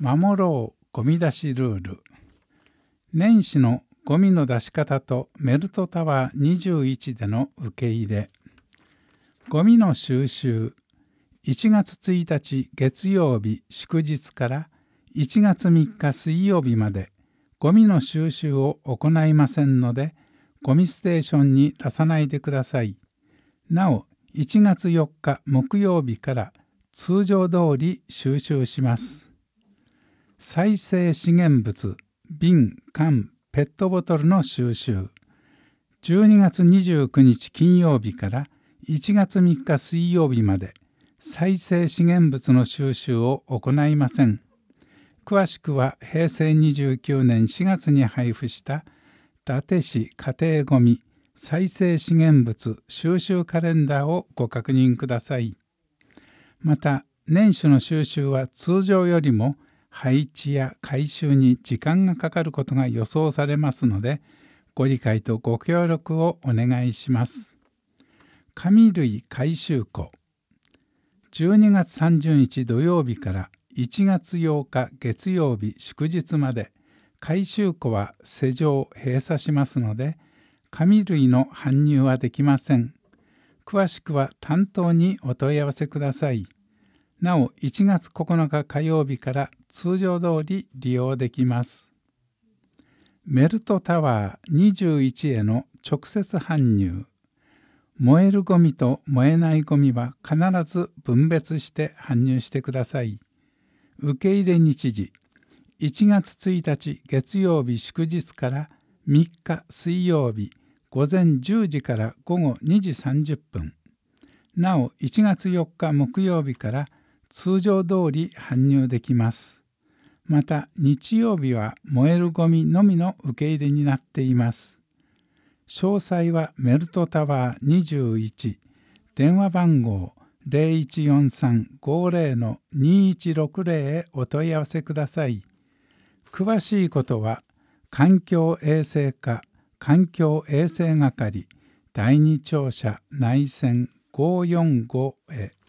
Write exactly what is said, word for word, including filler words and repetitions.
守ろうゴミ出しルール。年始のゴミの出し方とメルトタワーにじゅういちでの受け入れ。ゴミの収集。いちがつついたち月曜日祝日からいちがつみっか水曜日までゴミの収集を行いませんので、ゴミステーションに出さないでください。なお、いちがつよっか木曜日から通常通り収集します。再生資源物、瓶、缶、ペットボトルの収集。じゅうにがつにじゅうくにち金曜日からいちがつみっか水曜日まで再生資源物の収集を行いません。詳しくはへいせいにじゅうきゅうねんしがつに配布した伊達市家庭ごみ再生資源物収集カレンダーをご確認ください。また、年始の収集は通常よりも配置や回収に時間がかかることが予想されますので、ご理解とご協力をお願いします。紙類回収庫。じゅうにがつさんじゅうにち土曜日からいちがつようか月曜日祝日まで回収庫は施錠閉鎖しますので、紙類の搬入はできません。詳しくは担当にお問い合わせください。なお、いちがつここのか火曜日から通常通り利用できます。メルトタワーにじゅういちへの直接搬入。燃えるゴミと燃えないゴミは必ず分別して搬入してください。受け入れ日時。いちがつついたち月曜日祝日からみっか水曜日午前じゅうじから午後にじさんじゅっぷん。なお、いちがつよっか木曜日から通常通り搬入できます。また、日曜日は燃えるゴミのみの受け入れになっています。詳細はメルトタワーにじゅういち、電話番号 ゼロいちよんさんごゼロのにいちろくゼロ へお問い合わせください。詳しいことは、環境衛生課環境衛生係だいに庁舎内線ごーよんごへ。